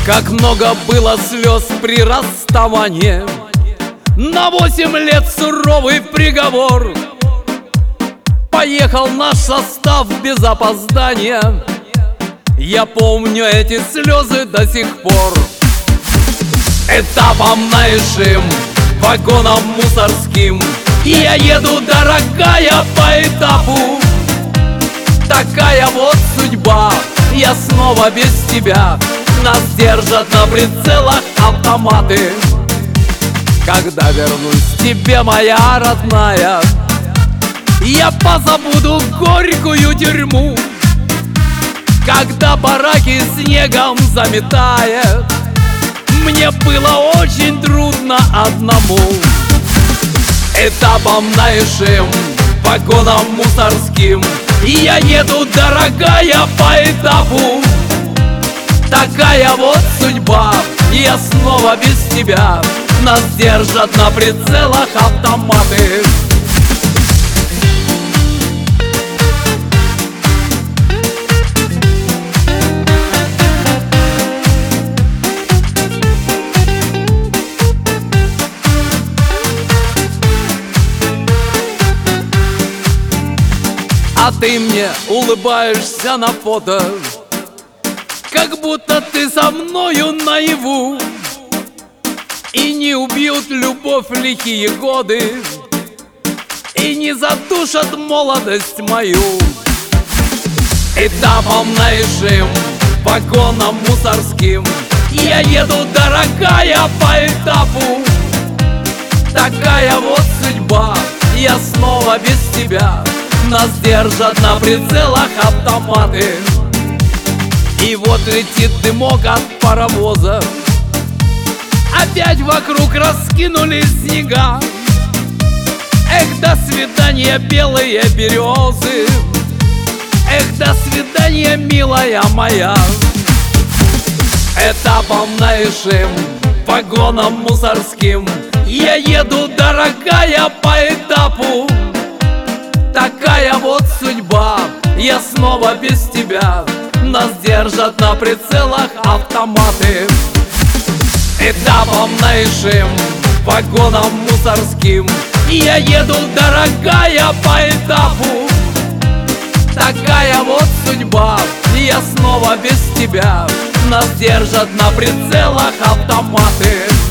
Как много было слез при расставании, на 8 лет суровый приговор. Поехал наш состав без опоздания, я помню эти слезы до сих пор. Этапом наишим, вагоном мусорским я еду, дорогая, по этапу. Такая вот судьба, я снова без тебя. Нас держат на прицелах автоматы. Когда вернусь к тебе, моя родная, я позабуду горькую тюрьму. Когда бараки снегом заметает, мне было очень трудно одному. Этапом наишим, вагоном мусорским я еду, дорогая, по этапу. Такая вот судьба, я снова без тебя. Нас держат на прицелах автоматы. А ты мне улыбаешься на фото, как будто ты со мною наяву. И не убьют любовь лихие годы, и не задушат молодость мою. Этапом наишим, вагоном мусорским я еду, дорогая, по этапу. Такая вот судьба, я снова без тебя. Нас держат на прицелах автоматы. И вот летит дымок от паровоза, опять вокруг раскинулись снега. Эх, до свидания, белые березы, эх, до свидания, милая моя. Этапом наишим, вагоном мусорским я еду, дорогая, по этапу. Такая вот судьба, я снова без тебя. Нас держат на прицелах автоматы. Этапом наишим, вагоном мусорским я еду, дорогая, по этапу. Такая вот судьба, я снова без тебя. Нас держат на прицелах автоматы.